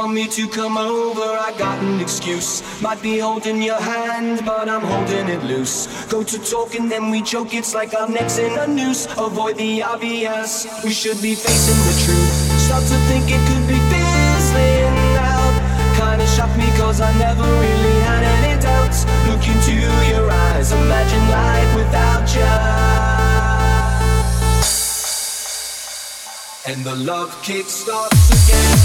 want me to come over, I got an excuse. Might be holding your hand, but I'm holding it loose. Go to talk and then we choke, it's like our necks in a noose. Avoid the obvious, we should be facing the truth. Start to think it could be fizzling out. Kinda shocked me cause I never really had any doubts. Look into your eyes, imagine life without you. And the love kick starts again.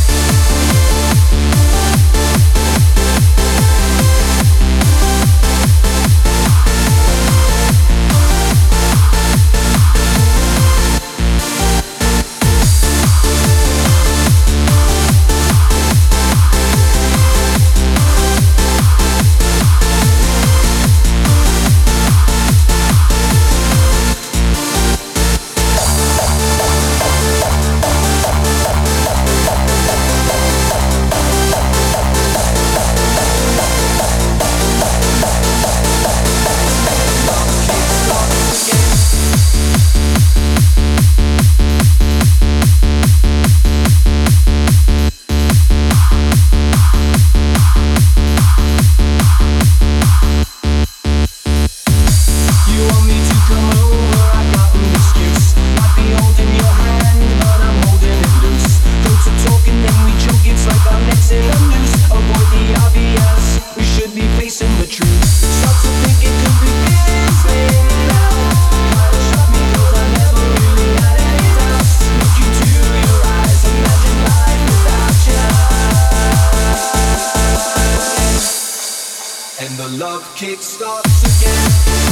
And the love kick starts again.